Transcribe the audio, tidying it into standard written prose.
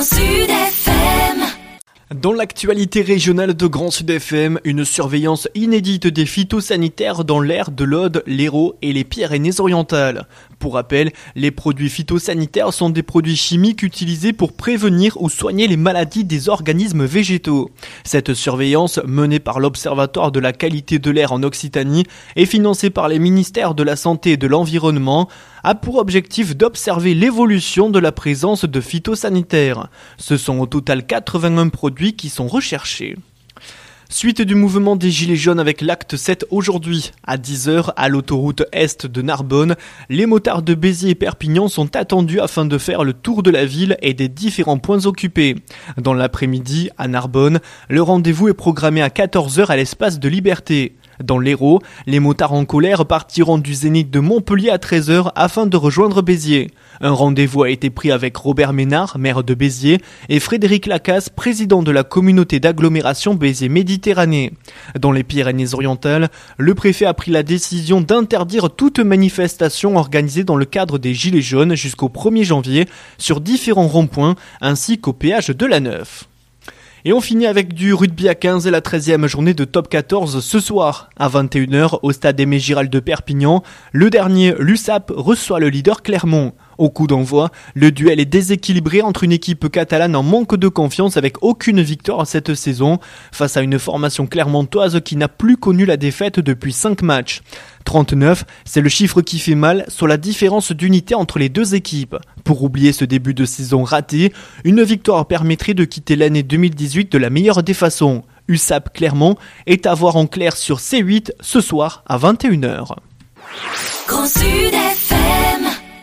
Sud FM. Dans l'actualité régionale de Grand Sud FM, une surveillance inédite des phytosanitaires dans l'aire de l'Aude, l'Hérault et les Pyrénées-Orientales. Pour rappel, les produits phytosanitaires sont des produits chimiques utilisés pour prévenir ou soigner les maladies des organismes végétaux. Cette surveillance, menée par l'Observatoire de la qualité de l'air en Occitanie et financée par les ministères de la Santé et de l'Environnement, a pour objectif d'observer l'évolution de la présence de phytosanitaires. Ce sont au total 81 produits qui sont recherchés. Suite du mouvement des Gilets jaunes avec l'acte 7 aujourd'hui. À 10h, à l'autoroute Est de Narbonne, les motards de Béziers et Perpignan sont attendus afin de faire le tour de la ville et des différents points occupés. Dans l'après-midi, à Narbonne, le rendez-vous est programmé à 14h à l'espace de Liberté. Dans l'Hérault, les motards en colère partiront du Zénith de Montpellier à 13h afin de rejoindre Béziers. Un rendez-vous a été pris avec Robert Ménard, maire de Béziers, et Frédéric Lacasse, président de la communauté d'agglomération Béziers-Méditerranée. Dans les Pyrénées-Orientales, le préfet a pris la décision d'interdire toute manifestation organisée dans le cadre des Gilets jaunes jusqu'au 1er janvier sur différents ronds-points ainsi qu'au péage de la Neuf. Et on finit avec du rugby à 15 et la 13e journée de top 14 ce soir. À 21h, au stade Aimé Giral de Perpignan, le dernier, l'USAP, reçoit le leader Clermont. Au coup d'envoi, le duel est déséquilibré entre une équipe catalane en manque de confiance avec aucune victoire cette saison, face à une formation clermontoise qui n'a plus connu la défaite depuis 5 matchs. 39, c'est le chiffre qui fait mal sur la différence d'unité entre les deux équipes. Pour oublier ce début de saison raté, une victoire permettrait de quitter l'année 2018 de la meilleure des façons. USAP Clermont est à voir en clair sur C8 ce soir à 21h. Grand Sud FM.